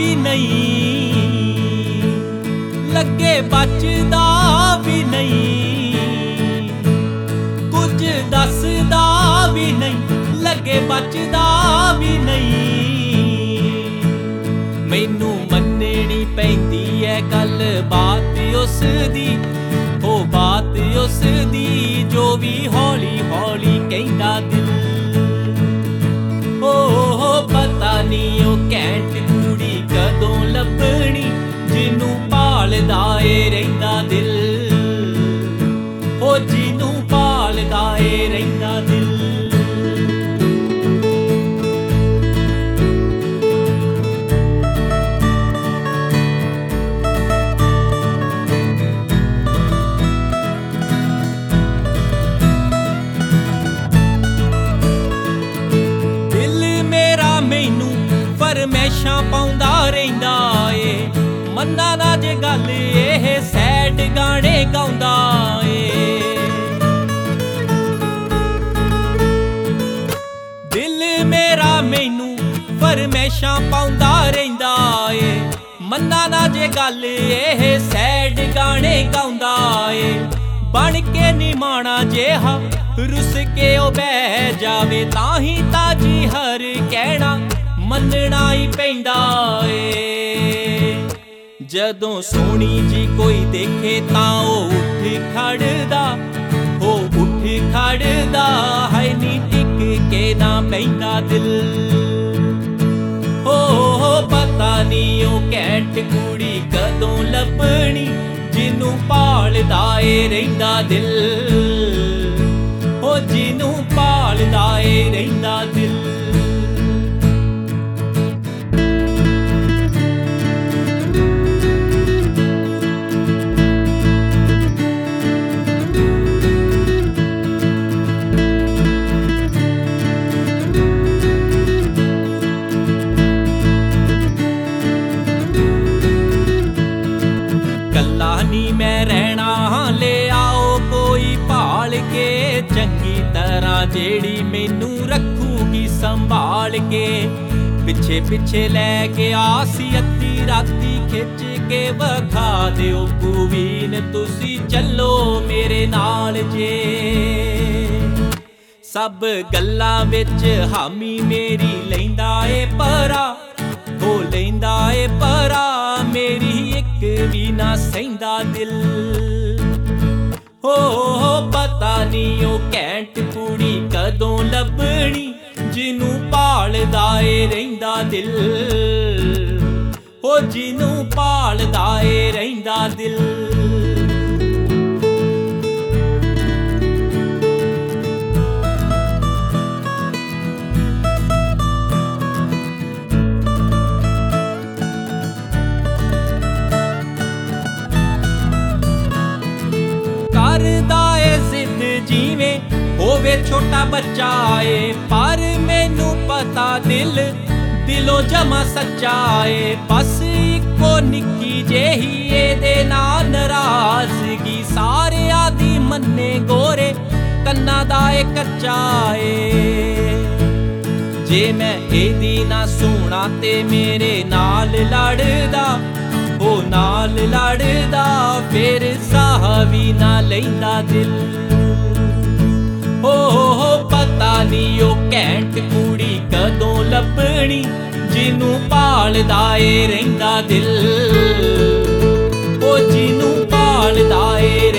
ਵੀ ਨਹੀਂ, ਲੱਗੇ ਬਚਦਾ ਵੀ ਨਹੀਂ, ਕੁਝ ਦੱਸਦਾ ਵੀ ਨਹੀਂ, ਲੱਗੇ ਬਚਦਾ ਵੀ ਨਹੀਂ। ਮੈਨੂੰ ਮੰਨਣੀ ਪੈਂਦੀ ਐ ਗੱਲ ਬਾਤ ਉਸ ਦੀ, ਉਹ ਬਾਤ ਉਸ ਦੀ ਜੋ ਵੀ ਹੌਲੀ ਹੌਲੀ ਕਹਿੰਦਾ ਦਿਲ। ਉਹ ਪਤਾ ਨੀ ਉਹ ਘੈਂਟ ਕੁੜੀ ਕਦੋਂ ਲੱਭਣੀ, ਜਿਹਨੂੰ ਭਾਲਦਾ ਏ ਰਹਿੰਦਾ ਦਿਲ, ਉਹ ਜਿਹਨੂੰ ਭਾਲਦਾ ਏ ਰਹਿੰਦਾ ਦਿਲ। ਫਰਮੈਸ਼ਾਂ ਪਾਉਂਦਾ ਰਹਿੰਦਾ ਏ, ਮੰਨਾ ਨਾ ਜੇ ਗੱਲ ਇਹ ਸੈਡ ਗਾਣੇ ਗਾਉਂਦਾ ਏ। ਦਿਲ ਮੇਰਾ ਮੈਨੂੰ ਫਰਮੈਸ਼ਾਂ ਪਾਉਂਦਾ ਰਹਿੰਦਾ ਏ, ਮੰਨਾ ਨਾ ਜੇ ਗੱਲ ਇਹ ਸੈਡ ਗਾਣੇ ਗਾਉਂਦਾ ਏ। ਬਣ ਕੇ ਨੀ ਮਾਣਾ ਜਿਹਾ ਰੁੱਸ ਕੇ ਉਹ ਬਹਿ ਜਾਵੇ, ਤਾਂ ਹੀ ਤਾਂ ਜੀ ਹਰ ਕਹਿਣਾ ਮੰਨਣਾ ਹੀ ਪੈਂਦਾ ਏ। ਜਦੋਂ ਸੋਹਣੀ ਜੀ ਕੋਈ ਦੇਖੇ ਤਾਂ ਉਹ ਉੱਠ ਖੜਦਾ, ਉਹ ਉੱਠ ਖੜਦਾ, ਹੈ ਨੀ ਟਿਕ ਕੇ ਨਾ ਬਹਿੰਦਾ ਦਿਲ। ਉਹ ਪਤਾ ਨੀ ਉਹ ਘੈਂਟ ਕੁੜੀ ਕਦੋਂ ਲੱਭਣੀ, ਜਿਹਨੂੰ ਭਾਲਦਾ ਏ ਰਹਿੰਦਾ ਦਿਲ, ਉਹ ਜਿਹਨੂੰ ਭਾਲਦਾ ਏ ਰਹਿੰਦਾ ਦਿਲ। ਨੀ ਮੈਂ ਰਹਿਣਾ ਲਿਆਓ ਕੋਈ ਭਾਲ ਕੇ, ਚੰਗੀ ਤਰ੍ਹਾਂ ਜਿਹੜੀ ਮੈਨੂੰ ਰੱਖੂਗੀ ਸੰਭਾਲ ਕੇ। ਪਿੱਛੇ ਪਿੱਛੇ ਲੈ ਕੇ ਆਸੀ ਅੱਧੀ ਰਾਤੀ ਖਿੱਚ ਕੇ ਵਿਖਾ ਦਿਓ ਕੁਵੀਨ, ਤੁਸੀਂ ਚੱਲੋ ਮੇਰੇ ਨਾਲ ਜੇ। ਸਭ ਗੱਲਾਂ ਵਿੱਚ ਹਾਮੀ ਮੇਰੀ ਲੈਂਦਾ ਏ ਪਰਾ, ਹੋ ਲੈਂਦਾ ਏ ਪਰਾ, ਮੇਰੀ ਇੱਕ ਵੀ ਨਾ ਸਹਿੰਦਾ ਦਿਲ। ਹੋ ਪਤਾ ਨੀ ਉਹ ਘੈਂਟ ਕੁੜੀ ਕਦੋਂ ਲੱਭਣੀ, ਜਿਹਨੂੰ ਭਾਲਦਾ ਏ ਰਹਿੰਦਾ ਦਿਲ, ਉਹ ਜਿਹਨੂੰ ਭਾਲਦਾ ਏ ਰਹਿੰਦਾ ਦਿਲ। ਕਰਦਾ ਏ ਜ਼ਿੱਦ ਜਿਵੇਂ ਹੋਵੇ ਛੋਟਾ ਬੱਚਾ ਏ, ਪਰ ਮੈਨੂੰ ਪਤਾ ਦਿਲ ਦਿਲੋਂ ਜਮਾ ਸੱਚਾ ਏ। ਬਸ ਇੱਕੋ ਨਿੱਕੀ ਜਿਹੀ ਇਹਦੇ ਨਾਲ ਨਾਰਾਜ਼ਗੀ, ਸਾਰਿਆਂ ਦੀ ਮੰਨੇ ਗੋਰੇ ਕੰਨਾਂ ਦਾ ਏ ਕੱਚਾ ਏ। ਜੇ ਮੈਂ ਇਹਦੀ ਨਾ ਸੁਣਾ ਤੇ ਮੇਰੇ ਨਾਲ ਲੜਦਾ, ਉਹ ਨਾਲ ਲੜਦਾ, ਫਿਰ ਸਾਹ ਵੀ ਨਾ ਲੈਂਦਾ ਦਿਲ। ਉਹ ਪਤਾ ਨੀ ਉਹ ਘੈਂਟ ਕੁੜੀ ਕਦੋਂ ਲੱਭਣੀ, ਜਿਹਨੂੰ ਭਾਲਦਾ ਏ ਰਹਿੰਦਾ ਦਿਲ, ਉਹ ਜਿਹਨੂੰ ਭਾਲਦਾ ਏ